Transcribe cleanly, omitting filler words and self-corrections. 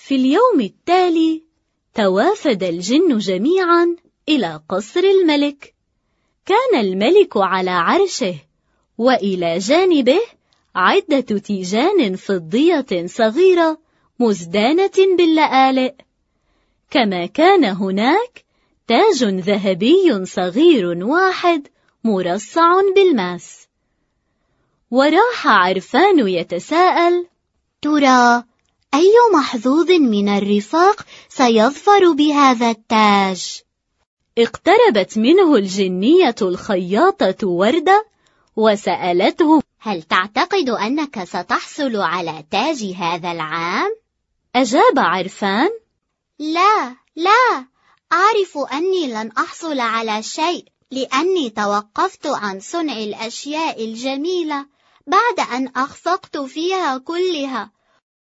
في اليوم التالي توافد الجن جميعا إلى قصر الملك. كان الملك على عرشه، وإلى جانبه عدة تيجان فضية صغيرة مزدانة باللآلئ، كما كان هناك تاج ذهبي صغير واحد مرصع بالماس. وراح عرفان يتساءل: ترى أي محظوظ من الرفاق سيظفر بهذا التاج؟ اقتربت منه الجنية الخياطة وردة وسألته: هل تعتقد أنك ستحصل على تاج هذا العام؟ أجاب عرفان: لا، أعرف أني لن أحصل على شيء، لأني توقفت عن صنع الأشياء الجميلة بعد أن أخفقت فيها كلها،